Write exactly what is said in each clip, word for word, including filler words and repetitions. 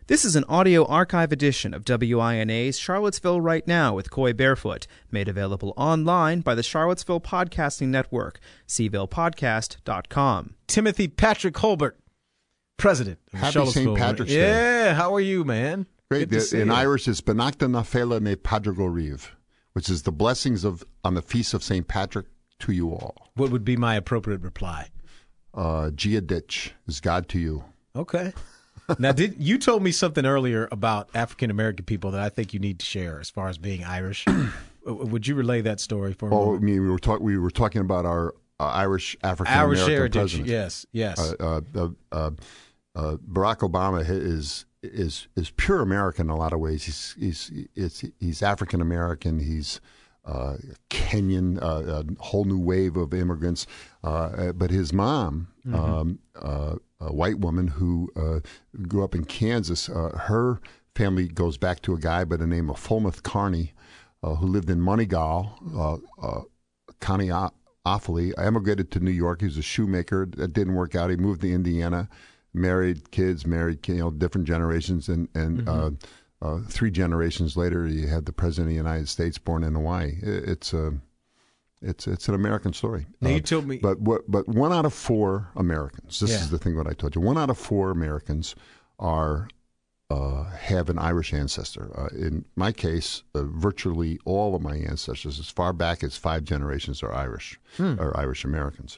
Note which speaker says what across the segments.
Speaker 1: This is an audio archive edition of W I N A's Charlottesville Right Now with Coy Barefoot, made available online by the Charlottesville Podcasting Network, c ville podcast dot com.
Speaker 2: Timothy Patrick Holbert, president of
Speaker 3: Happy Saint Patrick's Day.
Speaker 2: Yeah, how are you, man?
Speaker 3: Great. The, in you. Irish, it's Benachta na Fela ne Padraig Riv, which is the blessings of on the feast of Saint Patrick to you all.
Speaker 2: What would be my appropriate reply?
Speaker 3: Uh, Gia Ditch is God to you.
Speaker 2: Okay. Now, did you told me something earlier about African American people that I think you need to share as far as being Irish. Would you relay that story for me?
Speaker 3: Oh, I mean, we were talking. We were talking about our uh, Irish African American
Speaker 2: Irish heritage.
Speaker 3: president.
Speaker 2: Yes, yes.
Speaker 3: Uh, uh, uh, uh, Barack Obama is is is pure American in a lot of ways. He's he's it's, he's African American. He's uh, Kenyan, uh, a whole new wave of immigrants. Uh, but his mom, mm-hmm. um, uh, a white woman who uh, grew up in Kansas, uh, her family goes back to a guy by the name of Fulmouth Carney, uh, who lived in Moneygall, uh, uh, County Offaly. I emigrated to New York. He was a shoemaker. That didn't work out. He moved to Indiana, married kids, married, you know, different generations, and and mm-hmm. uh, uh, three generations later, you had the president of the United States born in Hawaii. It, it's a It's it's an American story.
Speaker 2: Now you
Speaker 3: uh,
Speaker 2: told me,
Speaker 3: but what? But one out of four Americans. This
Speaker 2: yeah.
Speaker 3: is the thing that I told you. One out of four Americans are uh, have an Irish ancestor. Uh, in my case, uh, virtually all of my ancestors, as far back as five generations, are Irish, hmm. are Irish Americans.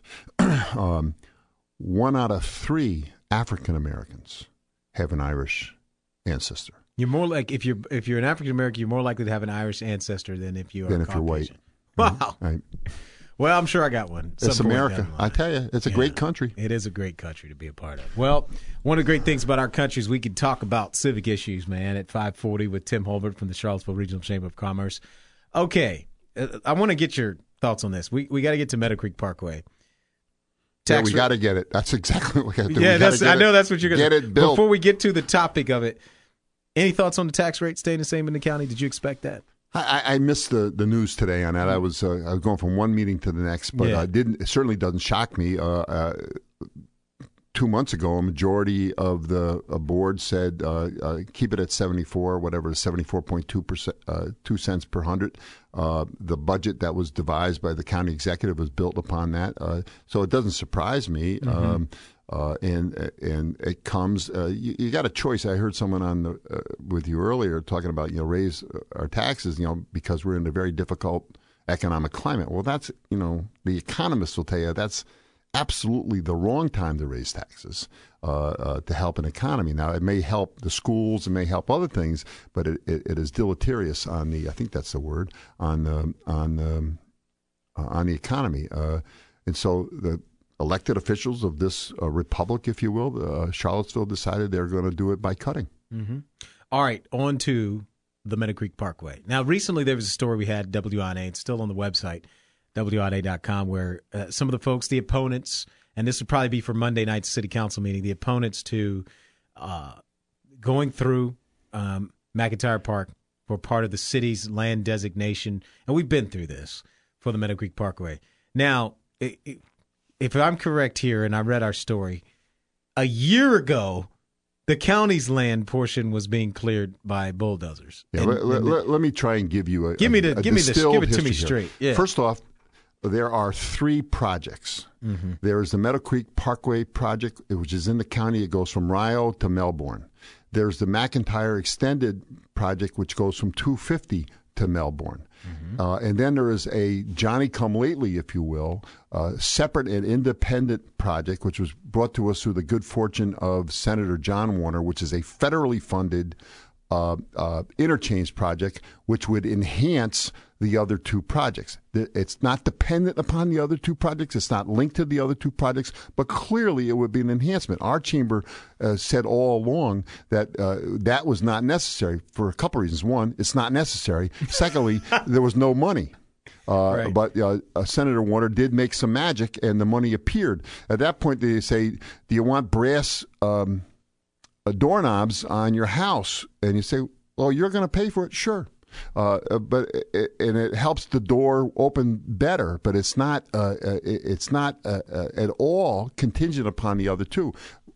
Speaker 3: um, one out of three African Americans have an Irish ancestor.
Speaker 2: You're more like if you're if you're an African American, you're more likely to have an Irish ancestor than if you are
Speaker 3: than if
Speaker 2: Caucasian.
Speaker 3: you're white.
Speaker 2: Wow.
Speaker 3: Right.
Speaker 2: Well, I'm sure I got one.
Speaker 3: It's America. I tell you, it's a yeah, great country.
Speaker 2: It is a great country to be a part of. Well, one of the great things about our country is we can talk about civic issues, man, at five forty with Tim Holbert from the Charlottesville Regional Chamber of Commerce. Okay. I want to get your thoughts on this. We we got to get to Meadow Creek Parkway.
Speaker 3: Tax yeah, we got to get it. That's exactly what we got to do.
Speaker 2: Yeah, that's, I know that's what you're going to
Speaker 3: get it built.
Speaker 2: Before we get to the topic of it, any thoughts on the tax rate staying the same in the county? Did you expect that?
Speaker 3: I, I missed the, the news today on that. I was uh, I was going from one meeting to the next, but
Speaker 2: yeah.
Speaker 3: uh, didn't it certainly doesn't shock me. Uh, uh, two months ago, a majority of the uh, board said uh, uh, keep it at seventy-four, whatever, seventy-four point two percent, uh, two cents per hundred. Uh, the budget that was devised by the county executive was built upon that, uh, so it doesn't surprise me.
Speaker 2: Mm-hmm.
Speaker 3: Um, Uh, and and it comes. Uh, you, you got a choice. I heard someone on the uh, with you earlier talking about you know raise our taxes. You know because we're in a very difficult economic climate. Well, that's you know the economists will tell you that's absolutely the wrong time to raise taxes uh, uh, to help an economy. Now it may help the schools, it may help other things, but it, it, it is deleterious on the. I think that's the word on the on the, uh, on the economy. Uh, and so the. Elected officials of this uh, republic, if you will, uh, Charlottesville decided they're going to do it by cutting.
Speaker 2: Mm-hmm. All right, on to the Meadow Creek Parkway. Now, recently there was a story we had at W I N A. It's still on the website, W I N A dot com, where uh, some of the folks, the opponents, and this would probably be for Monday night's city council meeting, the opponents to uh, going through um, McIntyre Park for part of the city's land designation. And we've been through this for the Meadow Creek Parkway. Now, it, it, if I'm correct here, and I read our story, a year ago, the county's land portion was being cleared by bulldozers.
Speaker 3: Yeah,
Speaker 2: and,
Speaker 3: let,
Speaker 2: and
Speaker 3: let, let me try and give you a
Speaker 2: give me the
Speaker 3: a
Speaker 2: give me this give it to me
Speaker 3: here.
Speaker 2: straight. Yeah.
Speaker 3: First off, there are three projects. Mm-hmm. There is the Meadow Creek Parkway project, which is in the county. It goes from Rio to Melbourne. There's the McIntyre Extended project, which goes from two fifty to Melbourne. Mm-hmm. Uh, and then there is a Johnny-come-lately, if you will, uh, separate and independent project, which was brought to us through the good fortune of Senator John Warner, which is a federally funded uh, uh, interchange project, which would enhance the other two projects. It's not dependent upon the other two projects. It's not linked to the other two projects, but clearly it would be an enhancement. Our chamber uh, said all along that uh, that was not necessary for a couple of reasons. One, it's not necessary. Secondly, there was no money. Uh, right. But uh, uh, Senator Warner did make some magic, and the money appeared. At that point, they say, do you want brass um, uh, doorknobs on your house? And you say, well, you're going to pay for it? Sure. Uh, but it, and it helps the door open better, but it's not uh, it's not uh, uh, at all contingent upon the other two.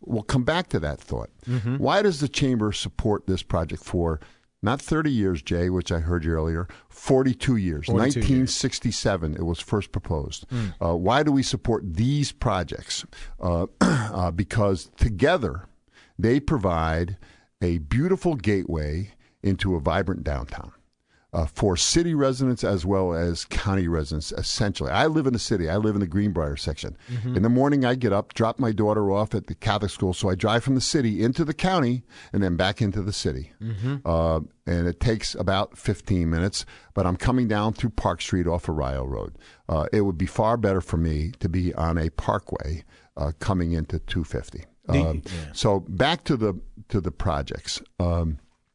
Speaker 3: we'll come back to that thought. Mm-hmm. Why does the chamber support this project for not thirty years, Jay, which I heard you earlier, forty-two years.
Speaker 2: forty-two
Speaker 3: nineteen sixty-seven, years. It was first proposed. Mm. Uh, why do we support these projects? Uh, uh, because together they provide a beautiful gateway into a vibrant downtown. Uh, for city residents as well as county residents, essentially. I live in the city. I live in the Greenbrier section. Mm-hmm. In the morning, I get up, drop my daughter off at the Catholic school, so I drive from the city into the county and then back into the city. Mm-hmm. Uh, and it takes about fifteen minutes, but I'm coming down through Park Street off of Rio Road. Uh, it would be far better for me to be on a parkway uh, coming into two fifty. Um, yeah. So back to the to the projects. Um,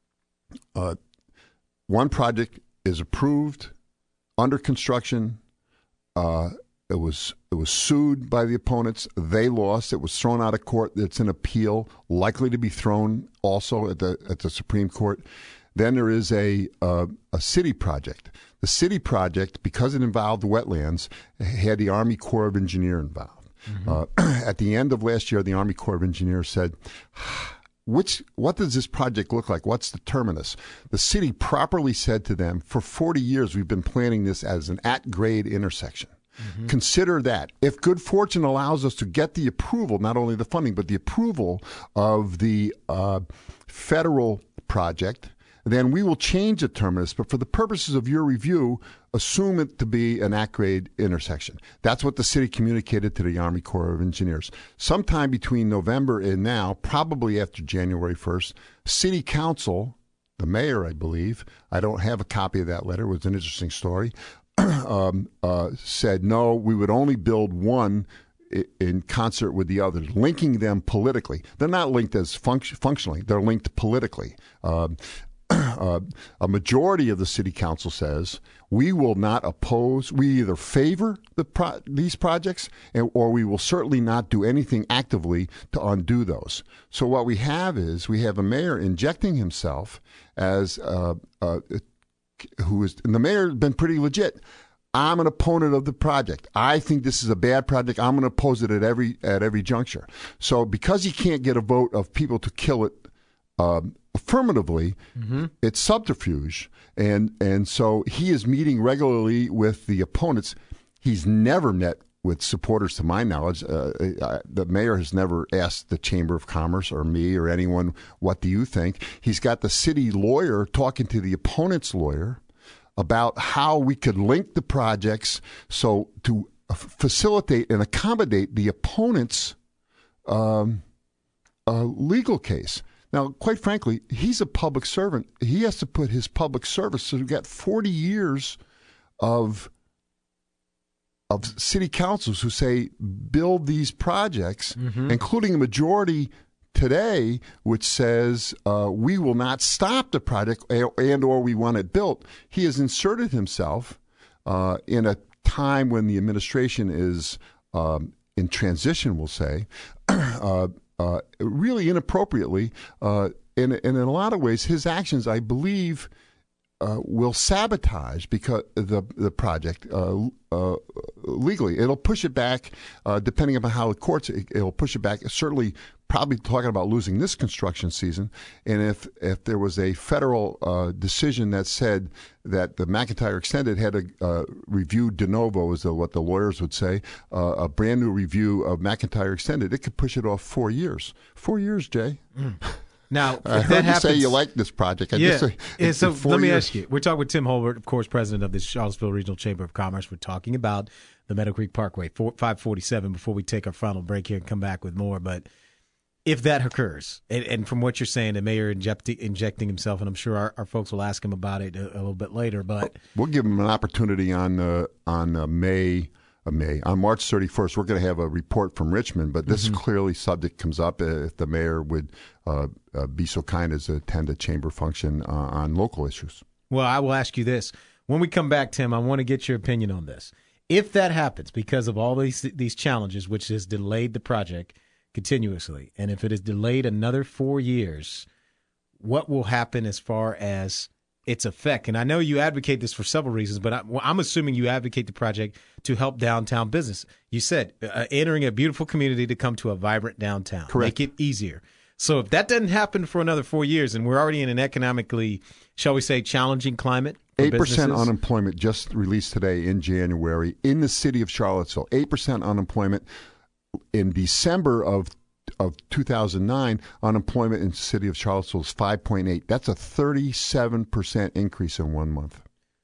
Speaker 3: uh, One project is approved, under construction. Uh, it was it was sued by the opponents. They lost. It was thrown out of court. It's an appeal, likely to be thrown also at the at the Supreme Court. Then there is a uh, a city project. The city project, because it involved wetlands, had the Army Corps of Engineers involved. Mm-hmm. Uh, at the end of last year, the Army Corps of Engineers said, Which what does this project look like? What's the terminus? The city properly said to them, for forty years we've been planning this as an at-grade intersection. Mm-hmm. Consider that. If good fortune allows us to get the approval, not only the funding, but the approval of the uh, federal project, then we will change the terminus. But for the purposes of your review, assume it to be an at-grade intersection. That's what the city communicated to the Army Corps of Engineers. Sometime between November and now, probably after January first, City Council, the mayor, I believe, I don't have a copy of that letter, it was an interesting story, um, uh, said, no, we would only build one in concert with the others, linking them politically. They're not linked as func- functionally, they're linked politically. Um, Uh, a majority of the city council says we will not oppose, we either favor the pro- these projects and, or we will certainly not do anything actively to undo those. So what we have is we have a mayor injecting himself as, uh, uh, who is, and the mayor has been pretty legit. I'm an opponent of the project. I think this is a bad project. I'm going to oppose it at every at every juncture. So because he can't get a vote of people to kill it um, affirmatively, mm-hmm. it's subterfuge. And and so he is meeting regularly with the opponents. He's never met with supporters, to my knowledge. Uh, I, the mayor has never asked the Chamber of Commerce or me or anyone, what do you think? He's got the city lawyer talking to the opponent's lawyer about how we could link the projects so to facilitate and accommodate the opponent's um, uh, legal case. Now, quite frankly, he's a public servant. He has to put his public service. So we've got forty years of of city councils who say build these projects, mm-hmm. including a majority today, which says uh, we will not stop the project and or we want it built. He has inserted himself uh, in a time when the administration is um, in transition, we'll say, uh, uh, really inappropriately. Uh, and, and in a lot of ways, his actions, I believe, Uh, will sabotage because the the project uh, uh, legally. It'll push it back, uh, depending upon how the courts. It, it'll push it back. Certainly, probably talking about losing this construction season. And if if there was a federal uh, decision that said that the McIntyre Extended had to uh, review de novo, is what the lawyers would say, uh, a brand new review of McIntyre Extended, it could push it off four years. Four years, Jay. Mm.
Speaker 2: Now,
Speaker 3: I
Speaker 2: if
Speaker 3: heard
Speaker 2: that
Speaker 3: you
Speaker 2: happens,
Speaker 3: say you like this project. I
Speaker 2: yeah.
Speaker 3: just say,
Speaker 2: yeah so let me
Speaker 3: years.
Speaker 2: ask you. We're talking with Tim Holbert, of course, president of the Charlottesville Regional Chamber of Commerce. We're talking about the Meadow Creek Parkway, five forty-seven, before we take our final break here and come back with more. But if that occurs, and, and from what you're saying, the mayor inject, injecting himself, and I'm sure our, our folks will ask him about it a, a little bit later. But
Speaker 3: we'll give him an opportunity on uh, on uh, May. May. On March thirty-first, we're going to have a report from Richmond, but this mm-hmm. clearly subject comes up if the mayor would uh, uh, be so kind as to attend a chamber function uh, on local issues.
Speaker 2: Well, I will ask you this. When we come back, Tim, I want to get your opinion on this. If that happens because of all these these challenges, which has delayed the project continuously, and if it is delayed another four years, what will happen as far as its effect. And I know you advocate this for several reasons, but I, well, I'm assuming you advocate the project to help downtown business. You said uh, entering a beautiful community to come to a vibrant downtown.
Speaker 3: Correct.
Speaker 2: Make it easier. So if that doesn't happen for another four years and we're already in an economically, shall we say, challenging climate,
Speaker 3: eight percent unemployment just released today in January in the city of Charlottesville. eight percent unemployment. In December of of two thousand nine, unemployment in the city of Charlottesville is five point eight. That's a thirty-seven percent increase in one month.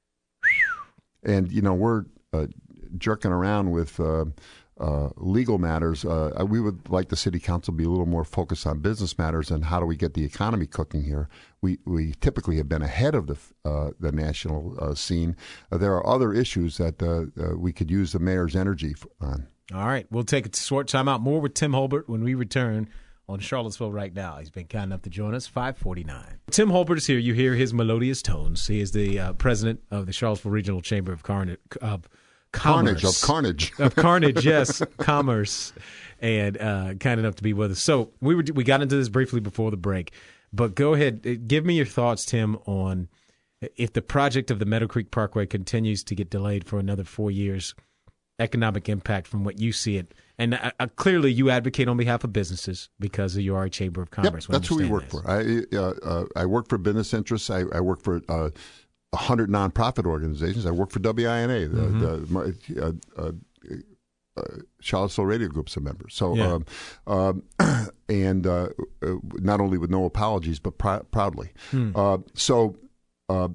Speaker 3: And, you know, we're uh, jerking around with uh, uh, legal matters. Uh, we would like the city council to be a little more focused on business matters and how do we get the economy cooking here. We we typically have been ahead of the uh, the national uh, scene. Uh, there are other issues that uh, uh, we could use the mayor's energy on.
Speaker 2: All right. We'll take a short time out. More with Tim Holbert when we return on Charlottesville Right Now. He's been kind enough to join us, five forty-nine. Tim Holbert is here. You hear his melodious tones. He is the uh, president of the Charlottesville Regional Chamber of Carnage. Of Commerce.
Speaker 3: Carnage, of carnage.
Speaker 2: Of carnage, yes, commerce, and uh, kind enough to be with us. So we were we got into this briefly before the break, but go ahead. Give me your thoughts, Tim, on if the project of the Meadow Creek Parkway continues to get delayed for another four years, economic impact from what you see it. And uh, clearly you advocate on behalf of businesses because you are a Chamber of Commerce.
Speaker 3: Yep, that's who we work this. for. I uh, uh, I work for business interests. I, I work for uh, one hundred nonprofit organizations. I work for W I N A, the, mm-hmm. the uh, uh, uh, Charlottesville Radio Group's a member. So, yeah. um, um, and uh, not only with no apologies, but pr- proudly. Hmm. Uh, so, uh,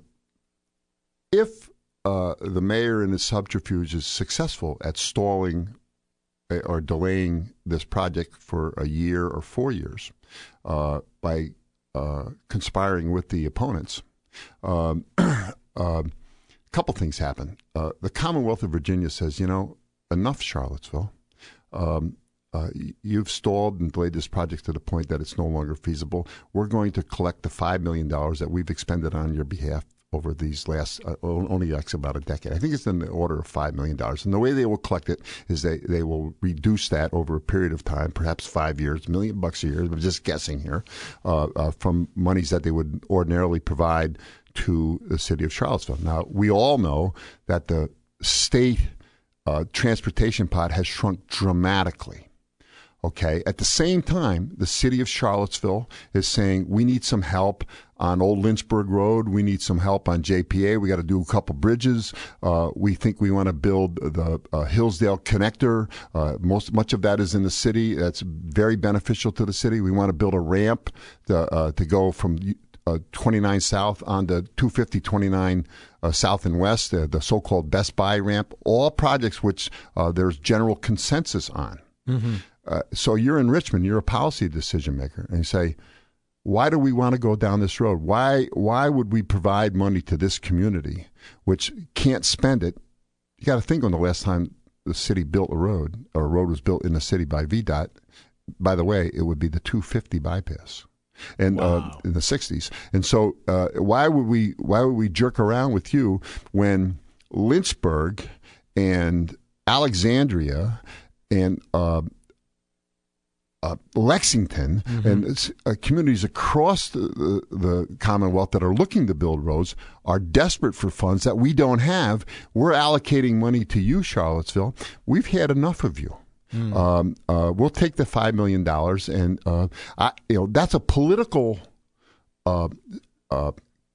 Speaker 3: if uh, the mayor and his subterfuge is successful at stalling or delaying this project for a year or four years uh, by uh, conspiring with the opponents, um, uh, a couple things happen. Uh, the Commonwealth of Virginia says, you know, enough, Charlottesville. Um, uh, you've stalled and delayed this project to the point that it's no longer feasible. We're going to collect the five million dollars that we've expended on your behalf over these last, uh, only like about a decade. I think it's in the order of five million dollars. And the way they will collect it is they, they will reduce that over a period of time, perhaps five years, a million bucks a year, I'm just guessing here, uh, uh, from monies that they would ordinarily provide to the city of Charlottesville. Now, we all know that the state uh, transportation pot has shrunk dramatically. Okay. At the same time, the city of Charlottesville is saying we need some help on Old Lynchburg Road. We need some help on J P A. We got to do a couple bridges. Uh, we think we want to build the uh, Hillsdale Connector. Uh, most much of that is in the city. That's very beneficial to the city. We want to build a ramp to, uh, to go from uh, twenty-nine South onto two fifty twenty-nine uh, South and West, uh, the so-called Best Buy ramp. All projects which uh, there's general consensus on. Mm-hmm. Uh, so you're in Richmond, you're a policy decision maker, and you say, why do we want to go down this road? Why why would we provide money to this community which can't spend it? You got to think on the last time the city built a road, or a road was built in the city by V DOT. By the way, it would be the two fifty bypass, and wow. uh, in the sixties. And so, uh, why would we why would we jerk around with you when Lynchburg and Alexandria and uh, Uh, Lexington mm-hmm. and uh, communities across the, the, the Commonwealth that are looking to build roads are desperate for funds that we don't have. We're allocating money to you, Charlottesville. We've had enough of you. Mm. Um, uh, we'll take the five million dollars, and uh, I, you know that's a political uh, uh,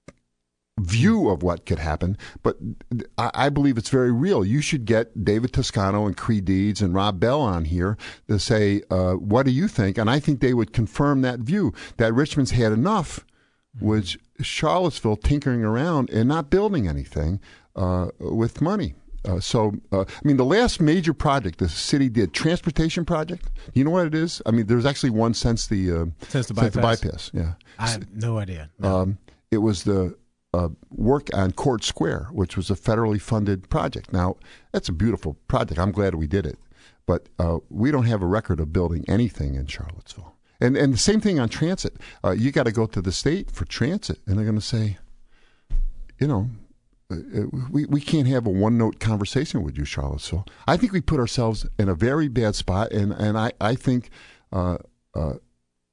Speaker 3: view of what could happen, but I, I believe it's very real. You should get David Toscano and Cree Deeds and Rob Bell on here to say, uh, what do you think? And I think they would confirm that view, that Richmond's had enough with Charlottesville tinkering around and not building anything uh, with money. Uh, so, uh, I mean, the last major project the city did, transportation project, you know what it is? I mean, there's actually one since the, uh,
Speaker 2: since the
Speaker 3: since
Speaker 2: bypass.
Speaker 3: the bypass. Yeah.
Speaker 2: I have no idea. No.
Speaker 3: Um, it was the Uh, work on Court Square, which was a federally funded project. Now, that's a beautiful project. I'm glad we did it. But uh, we don't have a record of building anything in Charlottesville. And and the same thing on transit. Uh, you got to go to the state for transit, and they're going to say, you know, uh, we, we can't have a one-note conversation with you, Charlottesville. I think we put ourselves in a very bad spot, and, and I, I think uh, uh,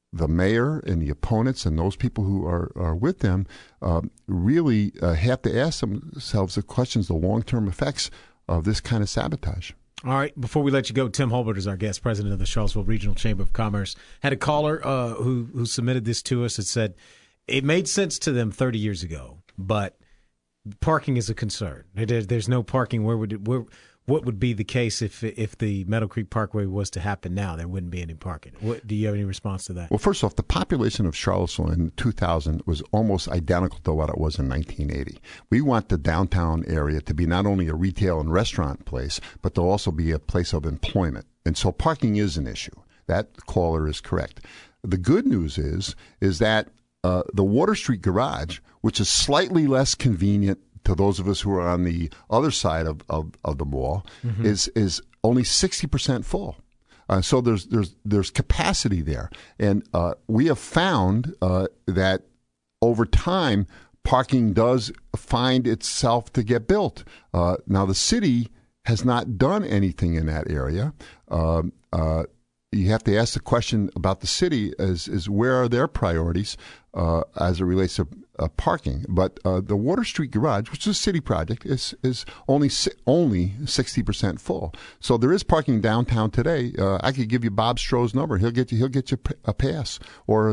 Speaker 3: the mayor and the opponents and those people who are, are with them uh, really uh, have to ask themselves the questions, the long-term effects of this kind of sabotage.
Speaker 2: All right. Before we let you go, Tim Holbert is our guest, president of the Charlottesville Regional Chamber of Commerce. Had a caller uh, who who submitted this to us that said it made sense to them thirty years ago, but parking is a concern. There, there's no parking. Where would it, where what would be the case if if the Meadow Creek Parkway was to happen now? There wouldn't be any parking. What, do you have any response to that?
Speaker 3: Well, first off, the population of Charlottesville in two thousand was almost identical to what it was in nineteen eighty. We want the downtown area to be not only a retail and restaurant place, but to also be a place of employment. And so parking is an issue. That caller is correct. The good news is, is that uh, the Water Street Garage, which is slightly less convenient to those of us who are on the other side of, of, of the mall, mm-hmm. is is only sixty percent full. Uh, so there's there's there's capacity there, and uh, we have found uh, that over time parking does find itself to get built. Uh, now the city has not done anything in that area. Uh, uh, you have to ask the question about the city is, is where are their priorities uh, as it relates to uh, parking. But uh, the Water Street Garage, which is a city project, is is only only sixty percent full. So there is parking downtown today. Uh, I could give you Bob Stroh's number. He'll get you he'll get you a pass or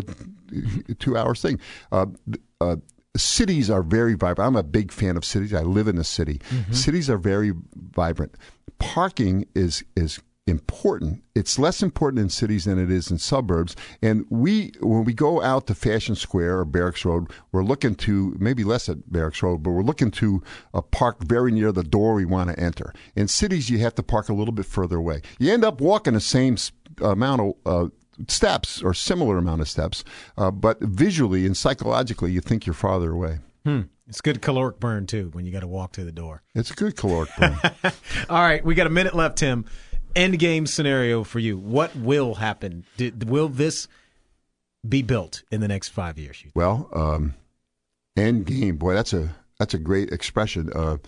Speaker 3: a two hours thing. Uh, uh, cities are very vibrant. I'm a big fan of cities. I live in a city. Mm-hmm. Cities are very vibrant. Parking is is important. It's less important in cities than it is in suburbs. And we, when we go out to Fashion Square or Barracks Road, we're looking to, maybe less at Barracks Road, but we're looking to uh, park very near the door we want to enter. In cities, you have to park a little bit further away. You end up walking the same amount of uh, steps or similar amount of steps, uh, but visually and psychologically, you think you're farther away.
Speaker 2: Hmm. It's good caloric burn, too, when you got to walk to the door.
Speaker 3: It's a good caloric burn.
Speaker 2: All right. We got a minute left, Tim. End game scenario for you. What will happen? Did, will this be built in the next five years?
Speaker 3: Well, um, end game, boy, that's a that's a great expression. Uh,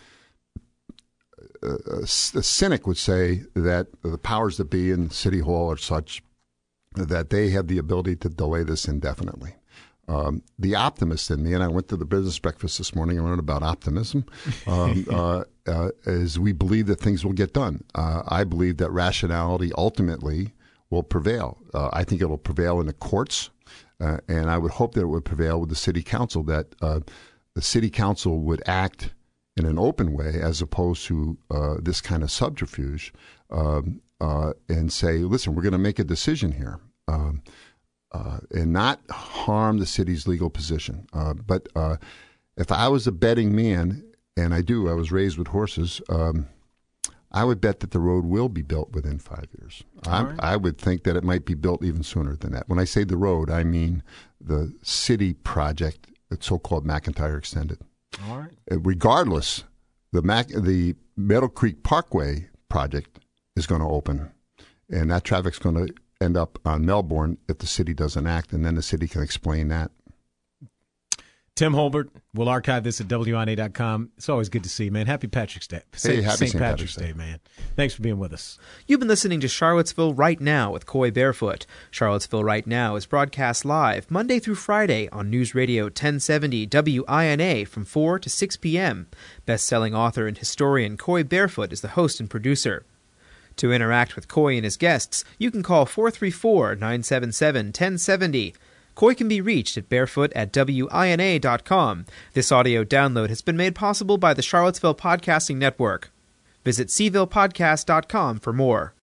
Speaker 3: a, a, a cynic would say that the powers that be in City Hall are such that they have the ability to delay this indefinitely. Um, the optimist in me, and I went to the business breakfast this morning and learned about optimism, um, uh, uh, is we believe that things will get done. Uh, I believe that rationality ultimately will prevail. Uh, I think it will prevail in the courts, uh, and I would hope that it would prevail with the city council, that uh, the city council would act in an open way as opposed to uh, this kind of subterfuge, um, uh, and say, listen, we're going to make a decision here. Um, Uh, and not harm the city's legal position. Uh, but uh, if I was a betting man, and I do, I was raised with horses, um, I would bet that the road will be built within five years. Right. I would think that it might be built even sooner than that. When I say the road, I mean the city project, the so-called McIntyre Extended.
Speaker 2: All right.
Speaker 3: Regardless, the Mac, the Meadow Creek Parkway project is going to open, and that traffic's going to end up on Melbourne if the city doesn't act, and then the city can explain that.
Speaker 2: Tim Holbert, we'll archive this at W I N A dot com. It's always good to see you, man. Happy Patrick's Day.
Speaker 3: Hey, happy
Speaker 2: Saint Patrick's, Patrick's Day, man. Thanks for being with us.
Speaker 1: You've been listening to Charlottesville Right Now with Coy Barefoot. Charlottesville Right Now is broadcast live Monday through Friday on News Radio ten seventy W I N A from four to six p.m. Best-selling author and historian Coy Barefoot is the host and producer. To interact with Coy and his guests, you can call four three four, nine seven seven, one zero seven zero. Coy can be reached at barefoot at W I N A dot com. This audio download has been made possible by the Charlottesville Podcasting Network. Visit C ville podcast dot com for more.